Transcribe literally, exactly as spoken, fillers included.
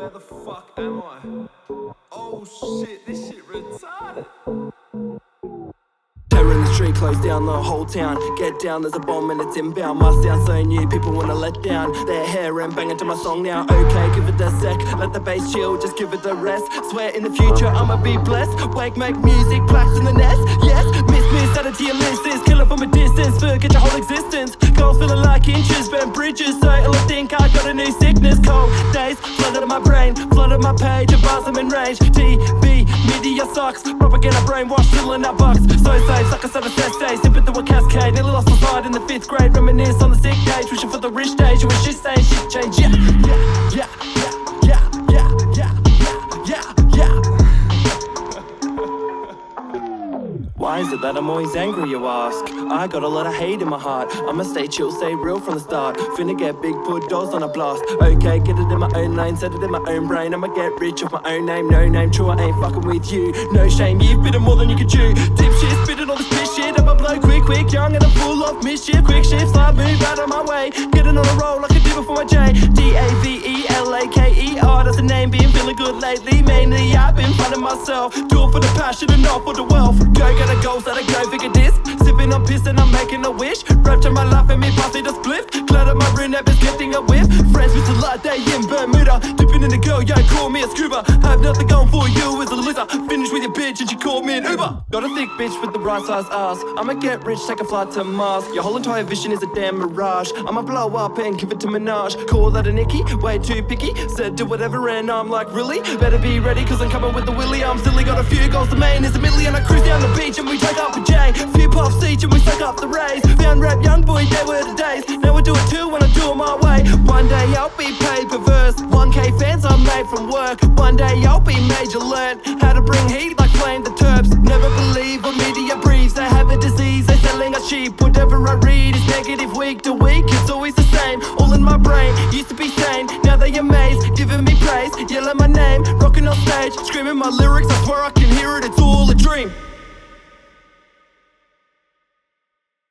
Where the fuck am I? Oh shit, this shit retarded. Terror in the street, close down the whole town. Get down, there's a bomb and it's inbound. My sound so new, people wanna let down their hair and bang into my song now. Okay, give it a sec, let the bass chill, just give it the rest. Swear in the future I'ma be blessed. Wake, make music, plaques in the nest. Yes, miss, miss, add it to your list. This killer from a distance, forget your whole existence. Girls feeling like inches, burn bridges, so I'll think I got a new sickness. Cold days, flooded in my brain, flooded my page, and bars I'm in range. T V, media sucks, propaganda brainwash, filling out bucks. So safe, suck us out of stage, sipping through a cascade. Nearly lost my side in the fifth grade, reminisce on the sick days, wishing for the rich stage. You wish shit saying shit change, yeah, yeah, yeah, yeah, yeah, yeah, yeah, yeah, yeah. Why is it that I'm always angry, you ask? I got a lot of hate in my heart. I'ma stay chill, stay real from the start. Finna get big, put doors on a blast. Okay, get it in my own lane, set it in my own brain. I'ma get rich off my own name, no name. True, I ain't fucking with you. No shame, you've bitten more than you can chew. Dipshit, spitting all this piss shit. I'ma blow quick, quick, young and I'm full of mischief. Quick shift, slide, move out of my way. Getting on a roll like a diva for my J. D A V E L A K E R, that's the name. Been feeling good lately, mainly I've been finding myself. Do it for the passion and not for the wealth. Go get a goals that I go figure this. Sipping on piss and I'm making a wish. Rapture my life and me passing the split. Cloud up my room, never lifting a whiff. Friends with a light day in Bermuda. Dipping in the girl, yo, call me a scuba. Have nothing going for you as a loser. Finish with your bitch and she called me an Uber. Got a thick bitch with the right size ass. I'ma get rich, take a flight to Mars. Your whole entire vision is a damn mirage. I'ma blow up and give it to Minaj. Call that a Nicky, way too picky. Said do whatever and I'm like, really? Better be ready cause I'm coming with the willy. I'm silly, got a few goals, the main is a million. I cruise down the beach and we take up a J. Few puffs each and we suck up the rays. Found rap young boy, they were the days. Now I do it too when I do it my way. One day I'll be paid per verse. one K fans I'm made from work. One day I'll be major, learn how to bring heat like flame the terps. Never believe what media briefs. They have a disease, they selling us cheap. Whatever I read is negative week to week. It's always the same, all in my brain. Used to be sane, now they amaze. Giving me praise, yelling my name. Rocking on stage, screaming my lyrics. I swear I can hear it, it's all a dream.